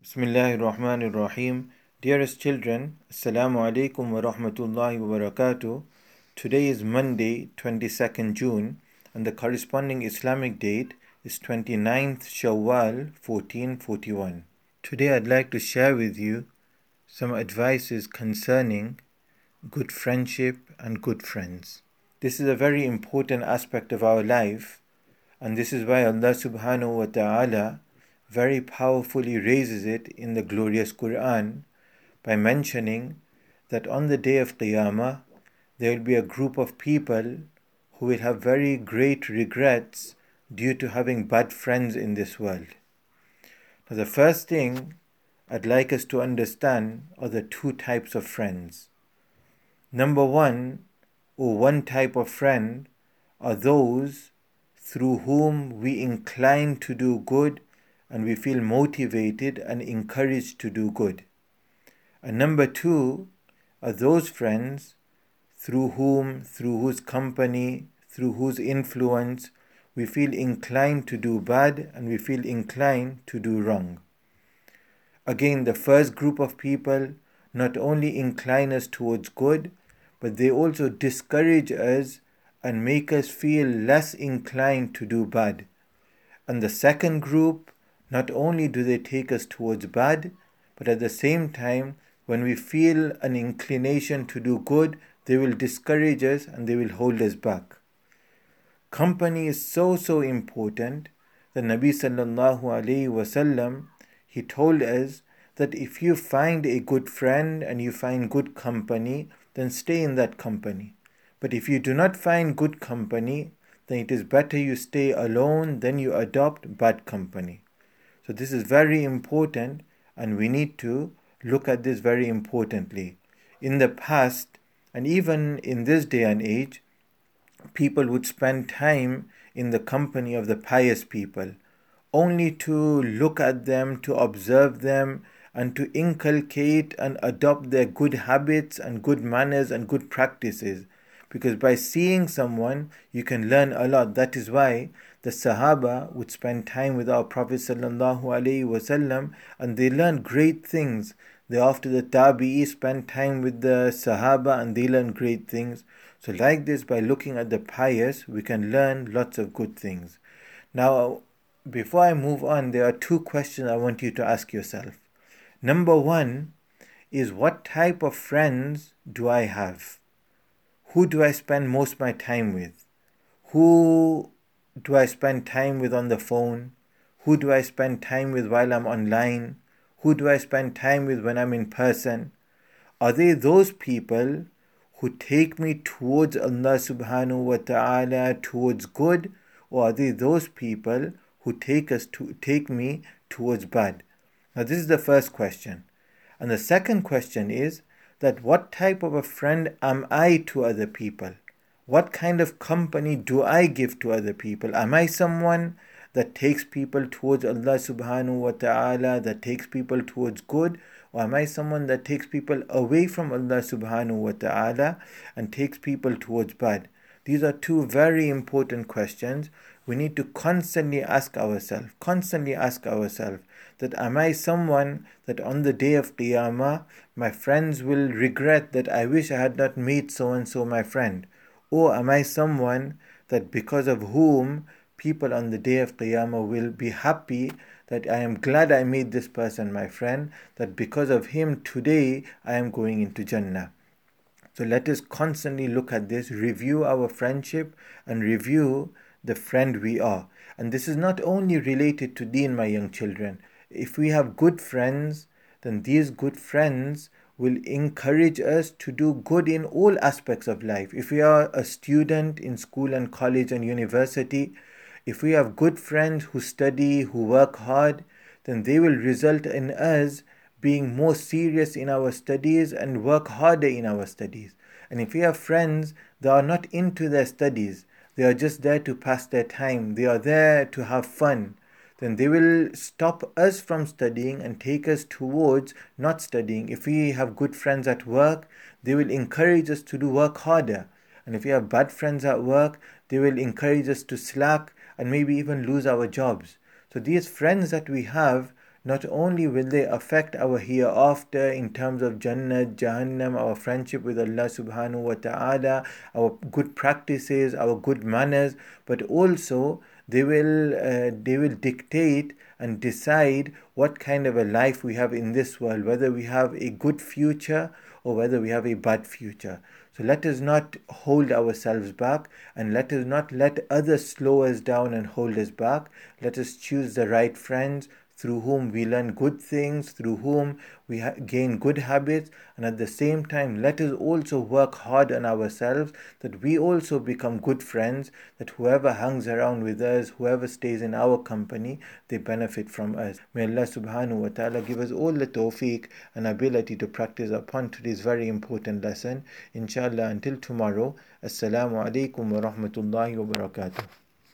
Bismillahir Rahmanir Rahim. Dearest children, Assalamu alaikum wa rahmatullahi wa barakatuh. Today is Monday, 22nd June, and the corresponding Islamic date is 29th Shawwal 1441. Today I'd like to share with you some advices concerning good friendship and good friends. This is a very important aspect of our life, and this is why Allah subhanahu wa ta'ala very powerfully raises it in the glorious Quran by mentioning that on the day of Qiyamah there will be a group of people who will have very great regrets due to having bad friends in this world. Now, the first thing I'd like us to understand are the two types of friends. Number one, or one type of friend, are those through whom we incline to do good and we feel motivated and encouraged to do good. And number two are those friends through whose company, through whose influence, we feel inclined to do bad and we feel inclined to do wrong. Again, the first group of people not only incline us towards good, but they also discourage us and make us feel less inclined to do bad. And the second group, not only do they take us towards bad, but at the same time, when we feel an inclination to do good, they will discourage us and they will hold us back. Company is so important that Nabi sallallahu alaihi wasallam, he told us that if you find a good friend and you find good company, then stay in that company. But if you do not find good company, then it is better you stay alone than you adopt bad company. So this is very important, and we need to look at this very importantly. In the past, and even in this day and age, people would spend time in the company of the pious people, only to look at them, to observe them, and to inculcate and adopt their good habits and good manners and good practices. Because by seeing someone, you can learn a lot. That is why the Sahaba would spend time with our Prophet sallallahu alaihi wasallam, and they learned great things. Thereafter, the Tabi'i spent time with the Sahaba, and they learned great things. So like this, by looking at the pious, we can learn lots of good things. Now, before I move on, there are two questions I want you to ask yourself. Number one is, what type of friends do I have? Who do I spend most of my time with? Who do I spend time with on the phone? Who do I spend time with while I'm online? Who do I spend time with when I'm in person? Are they those people who take me towards Allah subhanahu wa ta'ala, towards good? Or are they those people who take me towards bad? Now this is the first question. And the second question is that what type of a friend am I to other people? What kind of company do I give to other people? Am I someone that takes people towards Allah subhanahu wa ta'ala, that takes people towards good? Or am I someone that takes people away from Allah subhanahu wa ta'ala and takes people towards bad? These are two very important questions. We need to constantly ask ourselves, that am I someone that on the day of Qiyamah, my friends will regret that I wish I had not made so and so my friend? Or am I someone that because of whom people on the day of Qiyamah will be happy that I am glad I made this person my friend, that because of him today I am going into Jannah? So let us constantly look at this, review our friendship and review the friend we are. And this is not only related to Deen, my young children. If we have good friends, then these good friends will encourage us to do good in all aspects of life. If we are a student in school and college and university, if we have good friends who study, who work hard, then they will result in us being more serious in our studies and work harder in our studies. And if we have friends that are not into their studies, they are just there to pass their time, they are there to have fun, then they will stop us from studying and take us towards not studying. If we have good friends at work, they will encourage us to do work harder. And if we have bad friends at work, they will encourage us to slack and maybe even lose our jobs. So these friends that we have not only will they affect our hereafter in terms of Jannah, Jahannam, our friendship with Allah subhanahu wa ta'ala, our good practices, our good manners, but also they will dictate and decide what kind of a life we have in this world, whether we have a good future or whether we have a bad future. So let us not hold ourselves back, and let us not let others slow us down and hold us back. Let us choose the right friends through whom we learn good things, through whom we gain good habits, and at the same time, let us also work hard on ourselves that we also become good friends, that whoever hangs around with us, whoever stays in our company, they benefit from us. May Allah subhanahu wa ta'ala give us all the tawfiq and ability to practice upon today's very important lesson. Inshallah, until tomorrow, Assalamu alaikum wa rahmatullahi wa barakatuh.